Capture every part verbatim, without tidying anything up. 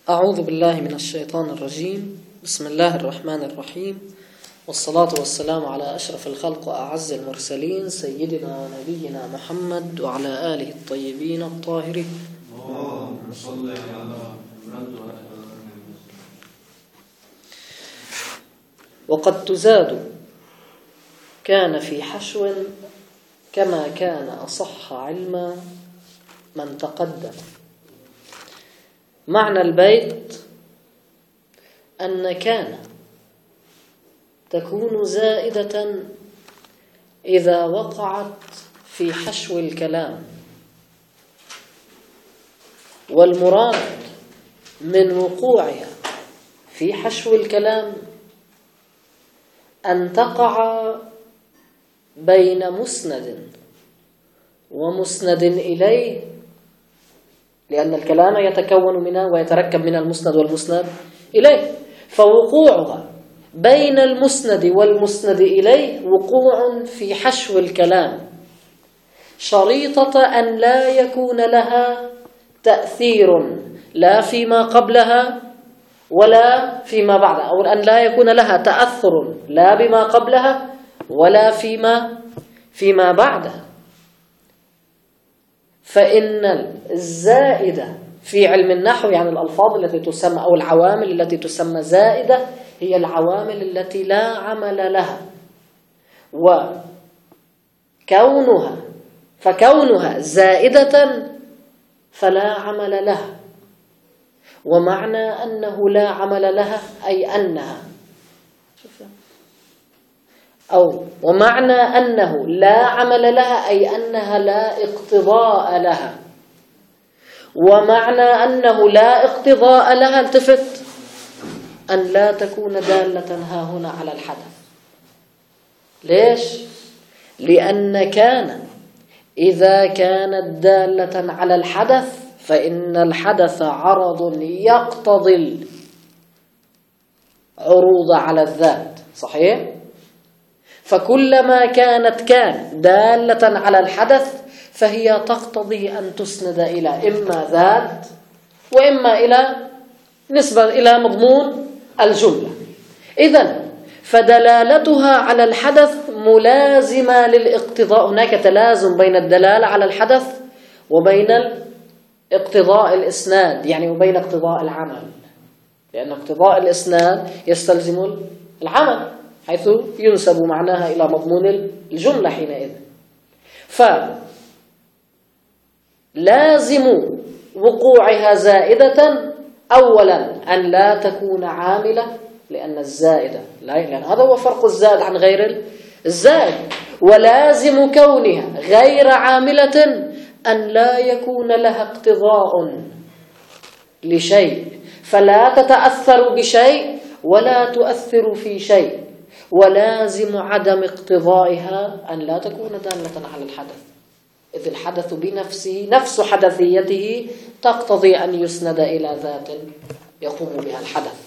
أعوذ بالله من الشيطان الرجيم. بسم الله الرحمن الرحيم، والصلاة والسلام على أشرف الخلق وأعز المرسلين سيدنا ونبينا محمد وعلى آله الطيبين الطاهرين. اللهم صل على محمد. وقد تزاد كان في حشو كما كان أصح علما من تقدم. معنى البيت أن كان تكون زائدة إذا وقعت في حشو الكلام، والمراد من وقوعها في حشو الكلام أن تقع بين مسند ومسند إليه، لأن الكلام يتكون منه ويتركب من المسند والمسند إليه، فوقوعها بين المسند والمسند إليه وقوع في حشو الكلام، شريطة أن لا يكون لها تأثير لا فيما قبلها ولا فيما بعدها، أو أن لا يكون لها تأثر لا بما قبلها ولا فيما فيما بعدها. فإن الزائدة في علم النحو، يعني الألفاظ التي تسمى أو العوامل التي تسمى زائدة، هي العوامل التي لا عمل لها، وكونها فكونها زائدة فلا عمل لها. ومعنى أنه لا عمل لها أي أنها أو ومعنى أنه لا عمل لها أي أنها لا اقتضاء لها. ومعنى أنه لا اقتضاء لها، التفت، أن لا تكون دالة ها هنا على الحدث. ليش؟ لأن كان إذا كانت دالة على الحدث فإن الحدث عرض يقتضي العروض على الذات، صحيح؟ فكلما كانت كان دالة على الحدث فهي تقتضي أن تسند إلى إما ذات وإما إلى نسبة إلى مضمون الجملة. إذن فدلالتها على الحدث ملازمة للاقتضاء. هناك تلازم بين الدلالة على الحدث وبين اقتضاء الإسناد، يعني وبين اقتضاء العمل، لأن اقتضاء الإسناد يستلزم العمل حيث ينسب معناها إلى مضمون الجملة حينئذ. فلازم وقوعها زائدة أولا أن لا تكون عاملة، لأن الزائدة لا، لأن هذا هو فرق الزائد عن غير الزائد. ولازم كونها غير عاملة أن لا يكون لها اقتضاء لشيء، فلا تتأثر بشيء ولا تؤثر في شيء. ولازم عدم اقتضائها أن لا تكون دالة على الحدث، إذ الحدث بنفسه نفس حدثيته تقتضي أن يسند إلى ذات يقوم بها الحدث.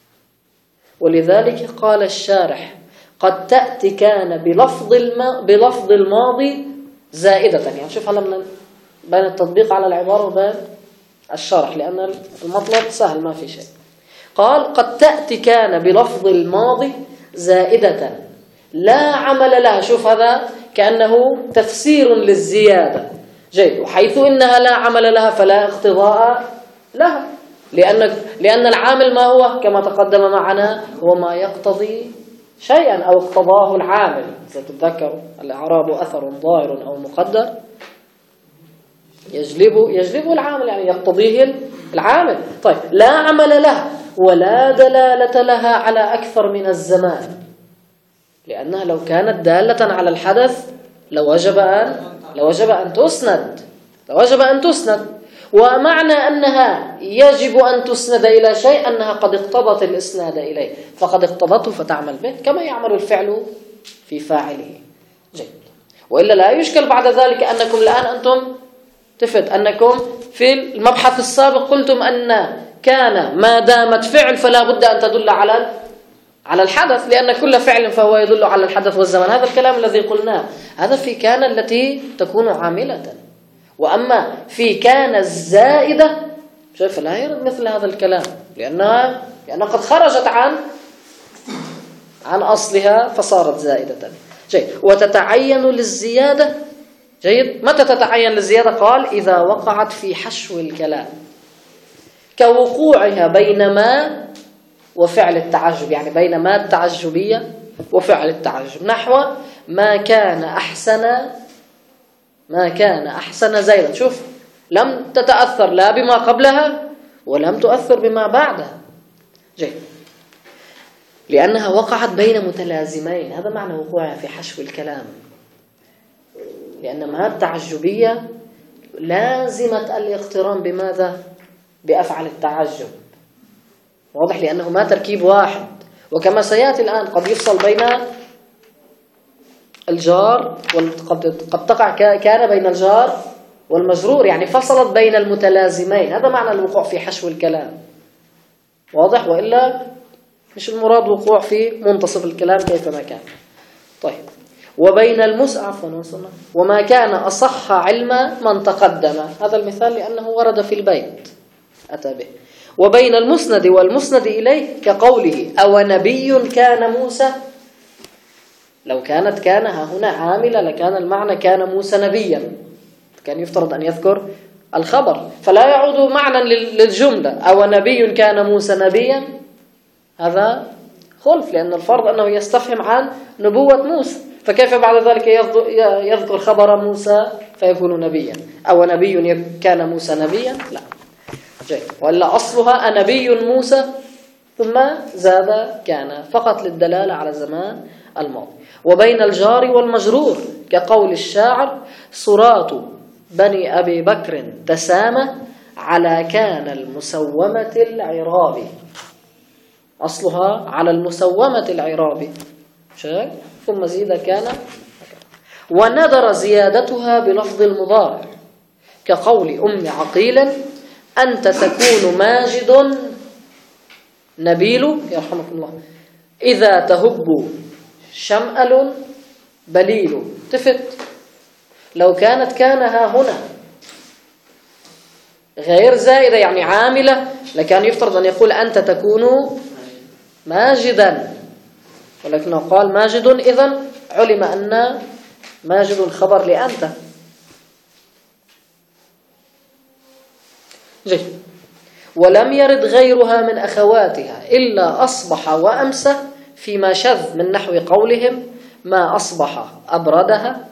ولذلك قال الشارح: قد تأتي كان بلفظ الما بلفظ الماضي زائدة. يعني شوف هلا من بين التطبيق على العبارة وبين الشرح، لأن المطلب سهل ما في شيء. قال: قد تأتي كان بلفظ الماضي زائدة لا عمل لها. شوف هذا كأنه تفسير للزيادة. جيد. وحيث إنها لا عمل لها فلا اقتضاء لها، لأن لأن العامل ما هو كما تقدم معنا هو ما يقتضي شيئا أو اقتضاه العامل. ستتذكر الإعراب أثر ظاهر أو مقدر يجلب يجلب العامل، يعني يقتضيه العامل. طيب، لا عمل لها ولا دلالة لها على أكثر من الزمان، لأنها لو كانت دالة على الحدث لوجب أن لوجب أن تسند لوجب أن تسند ومعنى أنها يجب أن تسند إلى شيء أنها قد اقتضت الإسناد إليه، فقد اقتضته فتعمل به كما يعمل الفعل في فاعله. جيد. وإلا لا يشكل بعد ذلك أنكم الآن أنتم تفت أنكم في المبحث السابق قلتم أن كان ما دامت فعل فلا بد أن تدل على على الحدث، لأن كل فعل فهو يدل على الحدث والزمن. هذا الكلام الذي قلناه هذا في كان التي تكون عاملة. وأما في كان الزائدة شايف؟ لا يرد مثل هذا الكلام لأنها لأنها قد خرجت عن عن أصلها فصارت زائدة. جيد. وتتعين للزيادة. جيد. متى تتعين للزيادة؟ قال إذا وقعت في حشو الكلام كوقوعها بين ما وفعل التعجب، يعني بين ما التعجبية وفعل التعجب، نحو ما كان أحسن ما كان أحسن زيدا. شوف، لم تتأثر لا بما قبلها ولم تؤثر بما بعدها. جيد. لأنها وقعت بين متلازمين، هذا معنى وقوعها في حشو الكلام، لأن ما التعجبية لازمة الاقتران بماذا؟ بأفعل التعجب. واضح؟ لأنه ما تركيب واحد، وكما سيأتي الآن قد يفصل بين الجار وقد قد تقع كان بين الجار والمجرور، يعني فصلت بين المتلازمين، هذا معنى الوقوع في حشو الكلام. واضح؟ وإلا مش المراد وقوع في منتصف الكلام كيفما كان. طيب. وبين المسعف وما كان أصح علم من تقدم، هذا المثال لأنه ورد في البيت أتى به. وبين المسند والمسند إليه كقوله أو نبي كان موسى، لو كانت كان هنا عاملة لكان المعنى كان موسى نبيا، كان يفترض أن يذكر الخبر فلا يعود معنى للجملة أو نبي كان موسى نبيا، هذا خلف، لأن الفرض أنه يستفهم عن نبوة موسى، فكيف بعد ذلك يذكر خبر موسى فيكون نبيا؟ أو نبي كان موسى نبيا؟ لا. جيد. وإلا أصلها أنبي موسى ثم زاد كان فقط للدلالة على زمان الماضي. وبين الجار والمجرور كقول الشاعر صراط بني أبي بكر تسامى على كان المسومة العرابي، أصلها على المسومة العرابي شاك ثم زيد كان. وندر زيادتها بلفظ المضارع كقول أم عقيل أنت تكون ماجد نبيل يرحمك الله إذا تهب شمأل بليل. تفت لو كانت كانها هنا غير زائدة يعني عاملة لكان يفترض أن يقول أنت تكون ماجدا، ولكنه قال ماجد، إذن علم أن ماجد خبر لأنت. جيد. ولم يرد غيرها من أخواتها إلا أصبح وأمسى فيما شذ من نحو قولهم ما أصبح أبردها،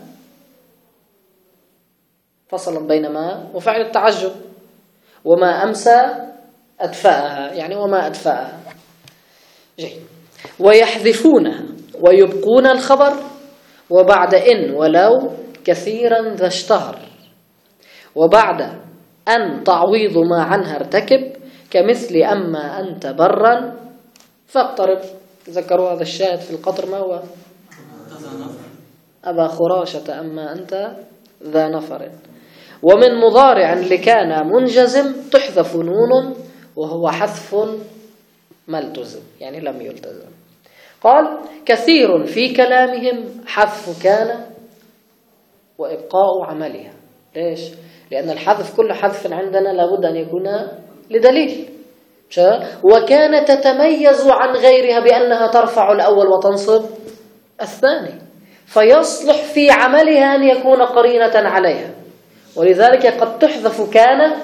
فصلا بين ما وفعل التعجب، وما أمسى أدفأها يعني وما أدفأها. جيد. ويحذفونها ويبقون الخبر وبعد إن ولو كثيرا ذا اشتهر، وبعد أن تعويض ما عنها ارتكب كمثل أما أنت برا فاقترب. ذكروا هذا الشاهد في القطر ما هو أبا خراشة أما أنت ذا نفر. ومن مضارع لكان منجزم تحذف نون وهو حذف ملتزم يعني لم يلتزم. قال كثير في كلامهم حذف كان وإبقاء عملها. ليش؟ لأن الحذف كل حذف عندنا لابد أن يكون لدليل، وكان تتميز عن غيرها بأنها ترفع الأول وتنصب الثاني، فيصلح في عملها أن يكون قرينة عليها، ولذلك قد تحذف كان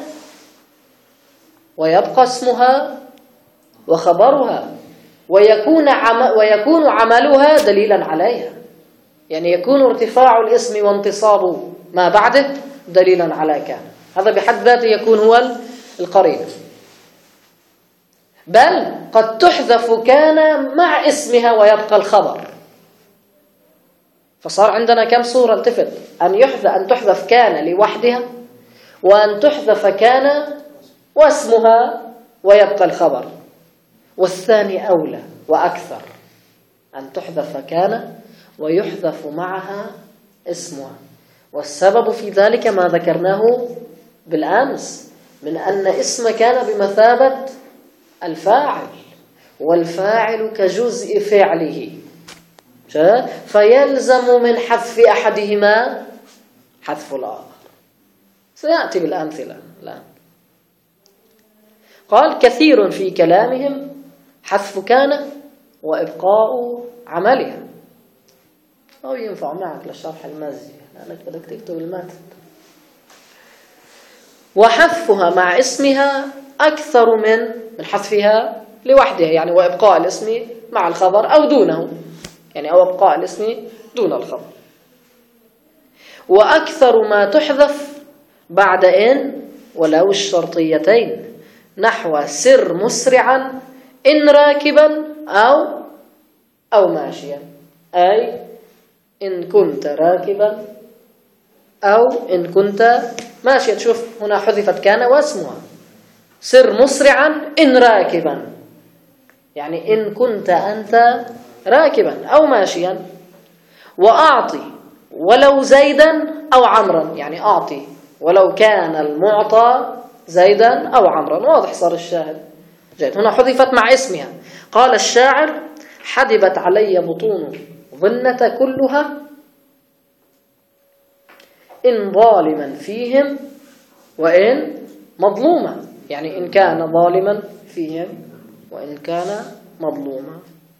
ويبقى اسمها وخبرها ويكون عم ويكون عملها دليلا عليها، يعني يكون ارتفاع الاسم وانتصاب ما بعده دليلا على كان، هذا بحد ذاته يكون هو القرينة. بل قد تحذف كان مع اسمها ويبقى الخبر، فصار عندنا كم صورة التفت، أن يحذف أن تحذف كان لوحدها، وأن تحذف كان واسمها ويبقى الخبر، والثاني أولى وأكثر أن تحذف كان ويحذف معها اسمها. والسبب في ذلك ما ذكرناه بالأمس من أن اسم كان بمثابة الفاعل، والفاعل كجزء فعله، فيلزم من حذف أحدهما حذف الآخر. سيأتي بالأمثلة الآن. قال كثير في كلامهم حذف كان وإبقاء عملها. أو ينفع معك للشرح المزي لأنك بدك تكتب المتن. وحذفها مع اسمها أكثر من من حذفها لوحدها، يعني وإبقاء الاسم مع الخبر أو دونه، يعني أو إبقاء الاسم دون الخبر. وأكثر ما تحذف بعد إن ولو الشرطيتين نحو سر مسرعا إن راكبا أو أو ماشيا، أي إن كنت راكبا أو إن كنت ماشيا. شوف هنا حذفت كان واسمها. سر مسرعا إن راكبا، يعني إن كنت أنت راكبا أو ماشيا. وأعطي ولو زيدا أو عمرا، يعني أعطي ولو كان المعطى زيدا أو عمرا. واضح صار الشاهد جيد. هنا حذفت مع اسمها. قال الشاعر حدبت علي بطون ظنة كلها إن ظالما فيهم وإن مظلوما، يعني إن كان ظالما فيهم وإن كان مظلوما.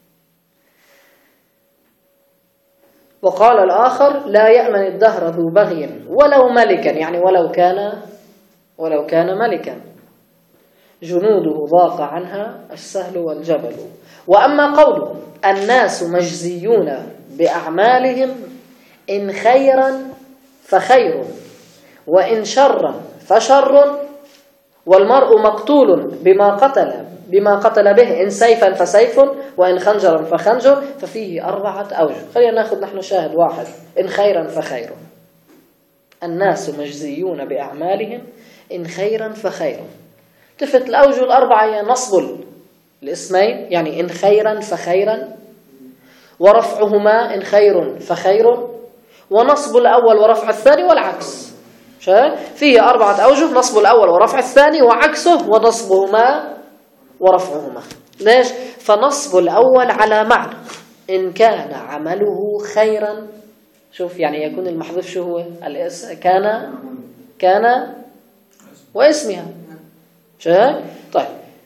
وقال الآخر لا يأمن الدهر ذو بغي ولو ملكا، يعني ولو كان ولو كان ملكا جنوده ضاق عنها السهل والجبل. وأما قوله الناس مجزيون بأعمالهم إن خيرا فخير وإن شرا فشر والمرء مقتول بما قتل بما قتل به إن سيفا فسيف وإن خنجرا فخنجر، ففيه أربعة أوجه. خلينا نأخذ نحن شاهد واحد. إن خيرا فخير، الناس مجزيون بأعمالهم إن خيرا فخير. تفت الأوجه الأربعة هي نصب الاسمين، يعني إن خيرا فخيرا، ورفعهما إن خير فخير، ونصب الأول ورفع الثاني والعكس. فيه أربعة أوجه: نصب الأول ورفع الثاني وعكسه ونصبهما ورفعهما. ليش؟ فنصب الأول على معنى إن كان عمله خيرا. شوف يعني يكون المحذوف شو هو؟ كان كان واسمها. طيب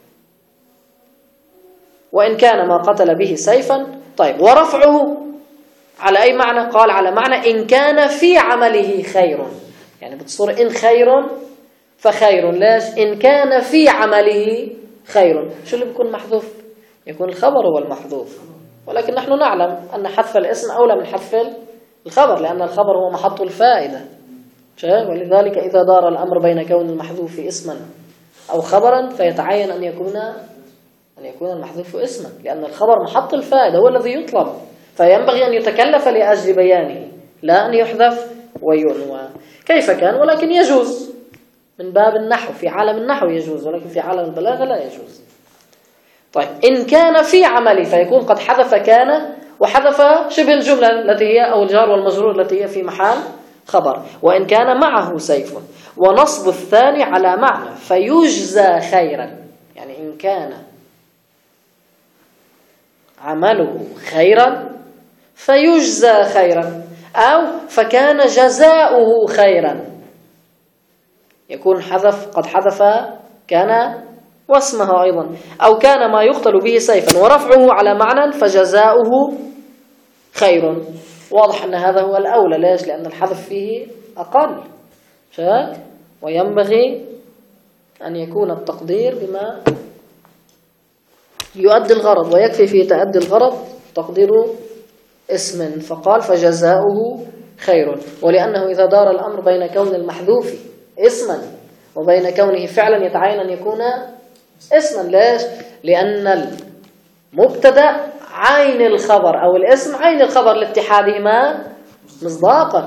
وإن كان ما قتل به سيفا. طيب ورفعه على أي معنى؟ قال على معنى إن كان في عمله خير، يعني بتصور إن خير فخير. ليش؟ إن كان في عمله خير. شو اللي بيكون محذوف؟ يكون الخبر هو المحذوف، ولكن نحن نعلم أن حذف الاسم أولى من حذف الخبر، لأن الخبر هو محط الفائدة. ولذلك إذا دار الأمر بين كون المحذوف اسما أو خبرا فيتعين أن يكون أن يكون المحذوف اسما، لأن الخبر محط الفائدة هو الذي يطلب، فينبغي أن يتكلف لأجل بيانه لا أن يحذف ويعنوى كيف كان. ولكن يجوز من باب النحو، في عالم النحو يجوز، ولكن في عالم البلاغة لا يجوز. طيب إن كان في عمله فيكون قد حذف كان وحذف شبه الجملة التي هي أو الجار والمجرور التي هي في محل خبر. وإن كان معه سيف، ونصب الثاني على معنى فيجزى خيرا، يعني إن كان عمله خيرا فيجزى خيرا، أو فكان جزاؤه خيرا. يكون حذف قد حذف كان واسمها أيضا. أو كان ما يقتل به سيفا ورفعه على معنى فجزاؤه خير. واضح أن هذا هو الأولى. ليش؟ لأن الحذف فيه أقل، وينبغي أن يكون التقدير بما يؤدي الغرض، ويكفي في تأدي الغرض تقدير اسم، فقال فجزاؤه خير. ولأنه إذا دار الأمر بين كون المحذوف اسما وبين كونه فعلا يتعين أن يكون اسما. ليش؟ لأن المبتدأ عين الخبر أو الاسم عين الخبر لاتحادهما مصداقا،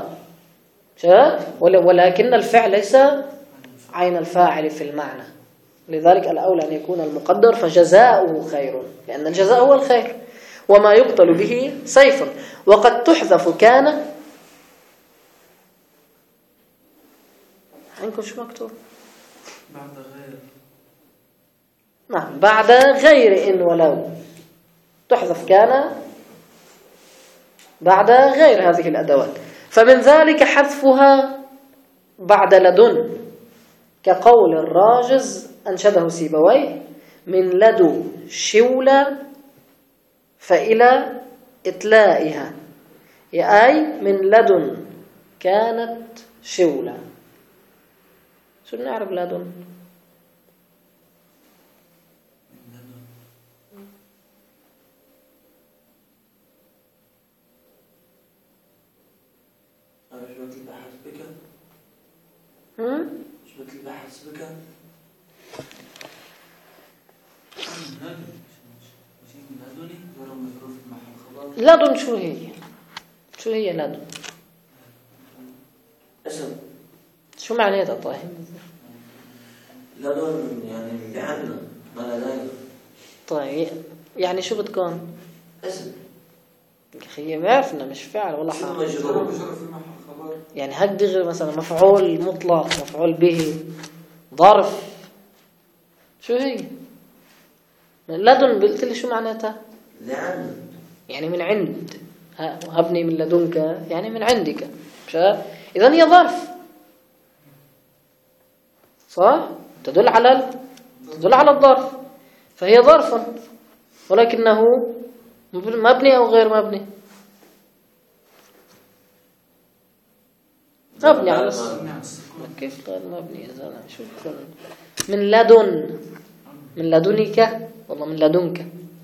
ولكن الفعل ليس عين الفاعل في المعنى. لذلك الأولى أن يكون المقدر فجزاؤه خير، لأن الجزاء هو الخير. وما يقتل به سيف. وقد تحذف كان عندكم شو مكتوب؟ بعد غير. نعم بعد غير إن ولو. تحذف كان بعد غير هذه الأدوات. فمن ذلك حذفها بعد لدن، كقول الراجز أنشده سيبويه من لدو شولة فإلى إتلائها، أي من لدن كانت شولة. شو نعرف لدن؟ هم؟ شو مثل بحسبك؟ لدن شو هي؟ شو هي لدن؟ اسم. شو معناتها طيب؟ لدن يعني بعنا ما لدينا. طيب يعني شو بتكون؟ اسم. يا أخي ما عرفنا مش فعل ولا حاجة. مجرور. يعني هك دغري مثلا مفعول مطلق، مفعول به، ظرف، شو هي؟ لدن قلت لي شو معناتها؟ لعن. يعني من عند، هبني من لدنك يعني من عندك، إذن هي ظرف صح؟ تدل على ال... تدل على الظرف، فهي ظرف ولكنه مبني أو غير مبني؟ مبني على السكون. كيف غير مبني يا زلمة؟ شو بكون؟ من لدن، من لدنك والله من لدنك.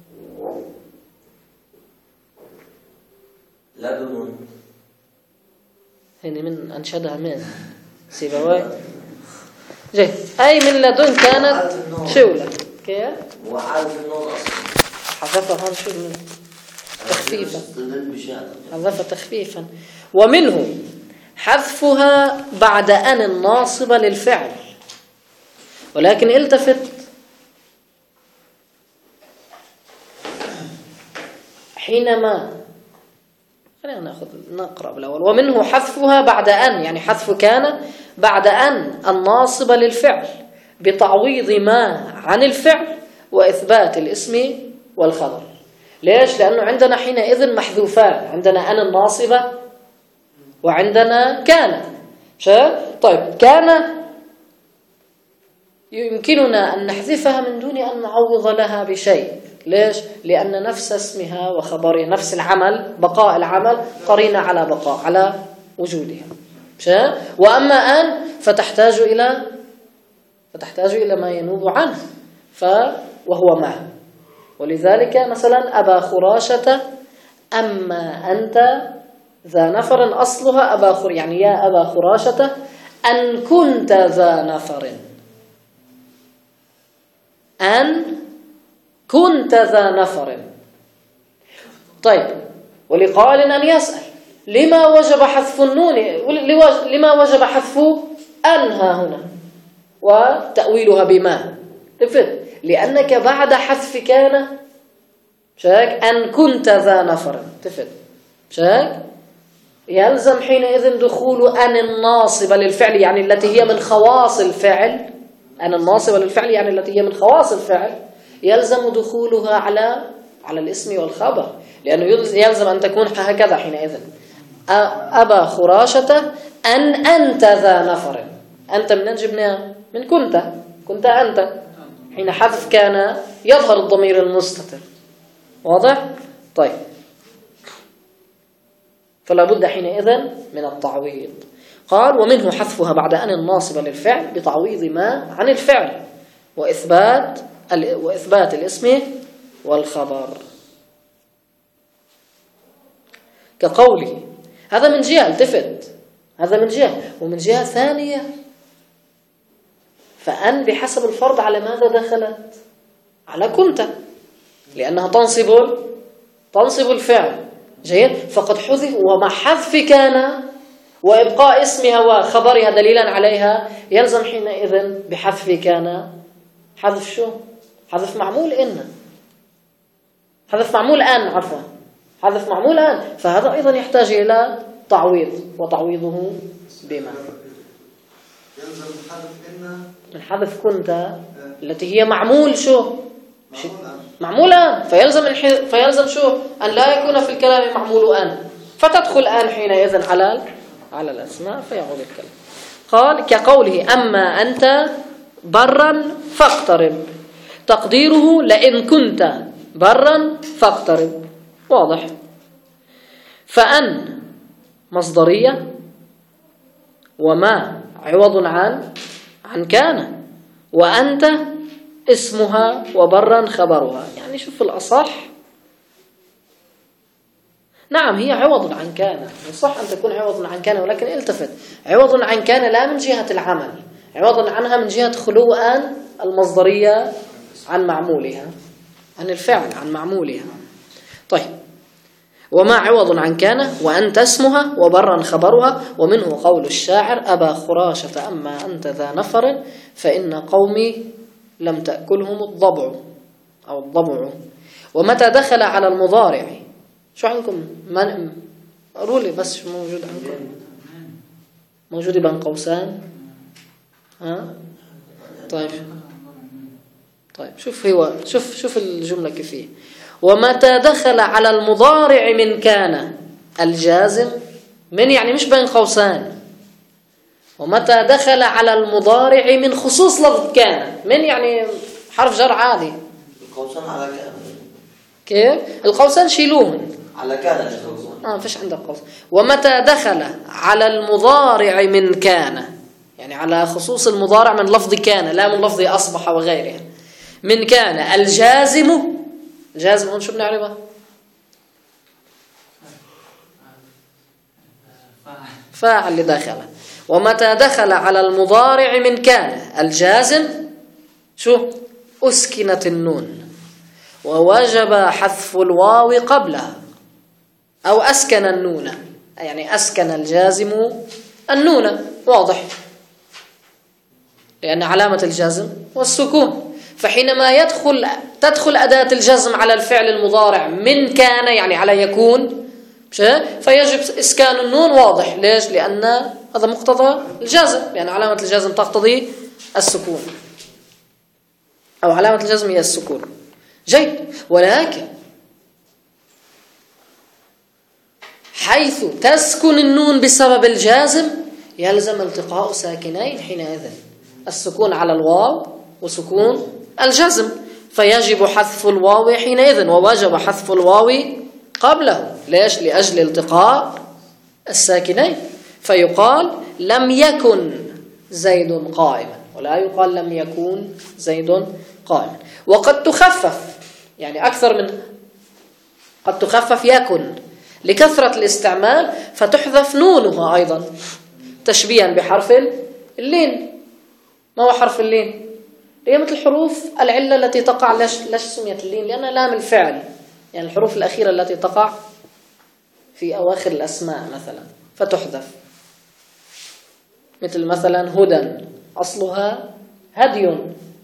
لدن هني من أنشدها من سيبويه. جيد، أي من لدن كانت شولة. كيف؟ وعارف النون أصلا. حذفها هون شو تخفيفا، حذفها تخفيفا. ومنه حذفها بعد أن الناصبة للفعل، ولكن التفت حينما خلينا ناخذ نقرأ بالأول. ومنه حذفها بعد أن، يعني حذف كان بعد أن الناصبة للفعل بتعويض ما عن الفعل وإثبات الاسم والخبر. ليش؟ لأنه عندنا حينئذ محذوفان، عندنا أن الناصبة وعندنا كان. طيب كان يمكننا أن نحذفها من دون أن نعوض لها بشيء. ليش؟ لأن نفس اسمها وخبرها، نفس العمل، بقاء العمل قرينة على بقاء، على وجودها. وأما أن فتحتاج إلى فتحتاج إلى ما ينوب عنه، ف وهو ما. ولذلك مثلا أبا خراشة أما أنت ذا نفر، أصلها أبا خر، يعني يا أبا خراشة أن كنت ذا نفر، أن كنت ذا نفر. طيب ولقائل أن يسأل لما وجب حذف النون، لما وجب حذف أنها هنا وتأويلها بما تفهم؟ لأنك بعد حذف كان شاك أن كنت ذا نفر، تفهم؟ شاك يلزم حينئذ دخول أن الناصبة للفعل، يعني التي هي من خواص الفعل. أن الناصبة للفعل يعني التي هي من خواص الفعل، يلزم دخولها على على الاسم والخبر، لأنه يلزم أن تكون هكذا حينئذ. أبا خراشة أن أنت ذا نفر، أنت من جبنا من كنت، كنت أنت. حين حذف كان يظهر الضمير المستتر، واضح؟ طيب فلا بد حينئذ من التعويض. قال ومنه حذفها بعد أن الناصبة للفعل بتعويض ما عن الفعل وإثبات وإثبات الاسم والخبر، كقوله. هذا من جهة، التفت، هذا من جهة. ومن جهة ثانية فأن بحسب الفرض على ماذا دخلت؟ على كنت، لأنها تنصب تنصب الفعل. جيد، فقد حذف، ومع حذف كان وإبقاء اسمها وخبرها دليلا عليها يلزم حينئذ بحذف كان حذف شو؟ حذف معمول إن، حذف معمول أن، عفوا حذف معمول أن. فهذا أيضا يحتاج إلى تعويض، وتعويضه بما يلزم حذف إن من حذف كنت التي هي معمول شو؟ معمول أن. فيلزم فيلزم شو؟ أن لا يكون في الكلام معمول أن، فتدخل أن حينئذ على على الأسماء فيعود الكلام. قال كقوله أما أنت برا فاقترب. تقديره لئن كنت برا فاقترب. واضح. فأن مصدرية، وما عوض عن عن كان، وأنت اسمها وبرا خبرها. يعني شوف الأصح، نعم هي عوض عن كان، صح أن تكون عوض عن كان، ولكن التفت، عوض عن كان لا من جهة العمل، عوض عنها من جهة خلو أن المصدرية عن معمولها، عن الفعل عن معمولها. طيب، وما عوض عن كان وأنت اسمها وبرا خبرها. ومنه قول الشاعر: أبا خراشة أما أنت ذا نفر فإن قومي لم تأكلهم الضبع أو الضبع. ومتى دخل على المضارع، شو عندكم؟ من قولوا لي بس شو موجود عندكم؟ موجود بين قوسان؟ ها؟ طيب طيب شوف هو شوف شوف الجملة كيف هي. ومتى دخل على المضارع من كان الجازم، من يعني مش بين قوسان. ومتى دخل على المضارع من خصوص لفظ كان، من يعني حرف جر عادي. القوسان على كان. كيف؟ القوسان شيلوهم. على كان القوسان. اه فيش عندك قوس. ومتى دخل على المضارع من كان، يعني على خصوص المضارع من لفظ كان، لا من لفظ أصبح وغيرها. من كان الجازم، الجازم هون شو بنعرفها؟ فاعل اللي دخل. ومتى دخل على المضارع من كان الجازم شو؟ أسكنت النون ووجب حذف الواو قبلها، أو أسكن النون، يعني أسكن الجازم النون. واضح، لأن علامة الجزم والسكون. فحينما يدخل تدخل أداة الجزم على الفعل المضارع من كان، يعني على يكون، فيجب إسكان النون. واضح ليش؟ لأن هذا مقتضى الجزم، لأن علامة الجزم تقتضي السكون، أو علامة الجزم هي السكون. جيد. ولكن حيث تسكن النون بسبب الجازم يلزم التقاء ساكنين حينئذ، السكون على الواو وسكون الجزم، فيجب حذف الواو حينئذ، ووجب حذف الواو قبله. ليش؟ لأجل التقاء الساكنين. فيقال لم يكن زيد قائما، ولا يقال لم يكون زيد قائما. وقد تخفف، يعني أكثر من قد تخفف يكن لكثرة الاستعمال، فتحذف نونها أيضا تشبيها بحرف اللين. ما هو حرف اللين؟ هي مثل حروف العلة التي تقع. ليش ليش سميت اللين؟ لأنها لام الفعل، يعني الحروف الأخيرة التي تقع في أواخر الأسماء مثلا فتحذف. مثل مثلا هدى، أصلها هدي،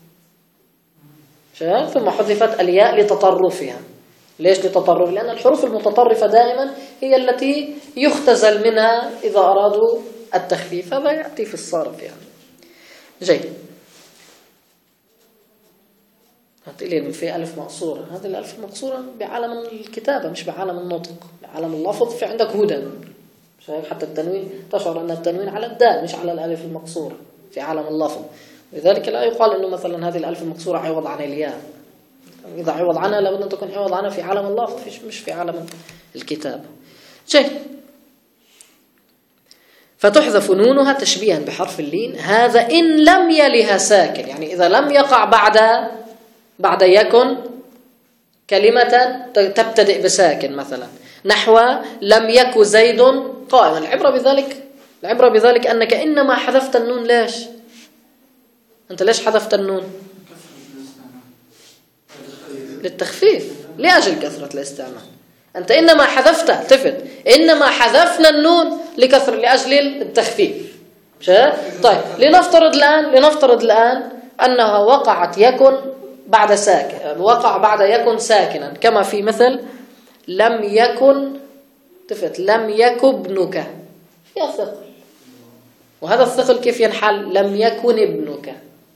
ثم حذفت الياء لتطرفها. ليش لتطرف؟ لأن الحروف المتطرفة دائما هي التي يختزل منها إذا أرادوا التخفيف، هذا يأتي في الصارف يعني. جيد. هتقولي في ألف مقصورة، هذه الألف المقصورة بعالم الكتابة مش بعالم النطق، بعالم اللفظ. في عندك هدى، شايف حتى التنوين تشعر أن التنوين على الدال مش على الألف المقصورة في عالم اللفظ. لذلك لا يقال أنه مثلا هذه الألف المقصورة عوض عن الياء. إذا عوض عنها لابد أن تكون عوض عنها في عالم اللفظ مش في عالم الكتابة. شيء. فتحذف نونها تشبيها بحرف اللين. هذا إن لم يلها ساكن، يعني إذا لم يقع بعد بعد يكن كلمة تبتدئ بساكن، مثلا نحو لم يك زيد قائما. العبرة بذلك العبرة بذلك أنك إنما حذفت النون. ليش؟ أنت ليش حذفت النون؟ للتخفيف، لأجل كثرة الاستعمال. أنت إنما حذفت، التفت، إنما حذفنا النون لكثر لأجل التخفيف. طيب لنفترض الآن لنفترض الآن أنها وقعت يكن بعد ساكن، وقع بعد يكن ساكنا، كما في مثل لم يكن، التفت، لم يك ابنك، فيها ثقل. وهذا الثقل كيف ينحل؟ لم يكن ابنك.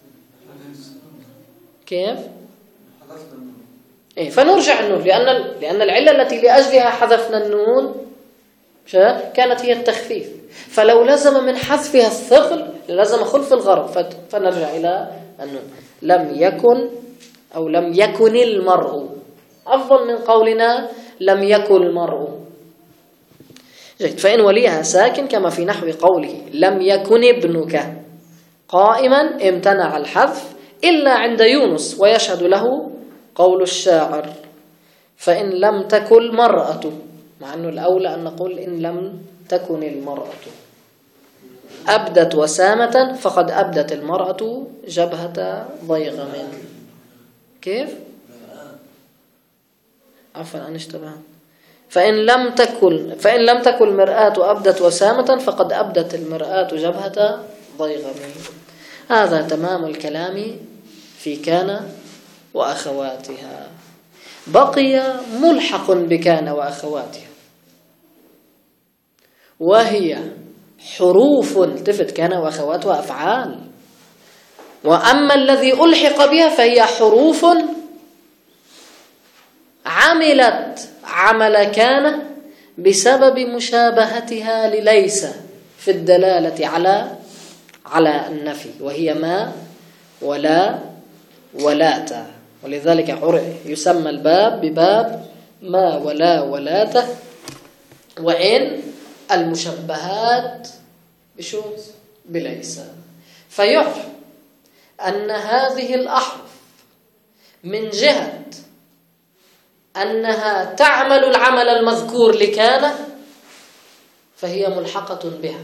كيف؟ إيه، فنرجع النون، لأن لأن العلة التي لأجلها حذفنا النون كانت هي التخفيف. فلو لزم من حذفها الثقل لازم خلف الغرض، فنرجع إلى أنه لم يكن أو لم يكن المرء أفضل من قولنا لم يكن المرء. جيد. فإن وليها ساكن كما في نحو قوله لم يكن ابنك قائما امتنع الحذف إلا عند يونس ويشهد له قول الشاعر فإن لم تكن المرأة، مع أنه الأولى أن نقول إن لم تكن المرأة. أبدت وسامة فقد أبدت المرأة جبهة ضيغم. كيف؟ عفوا أنا اشتبهت. فإن لم تكن فإن لم تكن المرآة أبدت وسامة فقد أبدت المرآة جبهة ضيغم. هذا تمام الكلام في كان وأخواتها. بقي ملحق بكان وأخواتها وهي حروف. التفت، كان وأخواتها أفعال، وأما الذي ألحق بها فهي حروف عملت عمل كان بسبب مشابهتها لليس في الدلالة على على النفي، وهي ما ولا ولات. ولذلك يسمى الباب بباب ما ولا ولات. وإن المشبهات بشو؟ بليس. فيعرف أن هذه الأحرف من جهة أنها تعمل العمل المذكور لكان فهي ملحقة بها،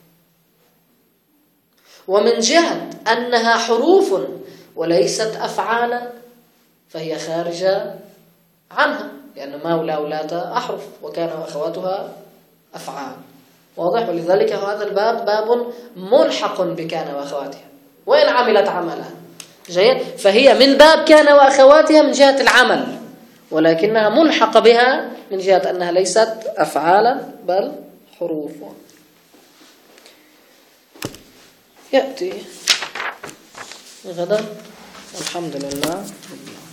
ومن جهة أنها حروف وليست أفعالا فهي خارجة عنها، لأن ما ولا ولات أحرف وكان وأخواتها أفعال. واضح؟ ولذلك هذا الباب باب ملحق بكان وأخواتها وإن عملت عملها. جيد. فهي من باب كان وأخواتها من جهة العمل، ولكنها ملحقة بها من جهة أنها ليست أفعالا بل حروف. يأتي غدا. الحمد لله.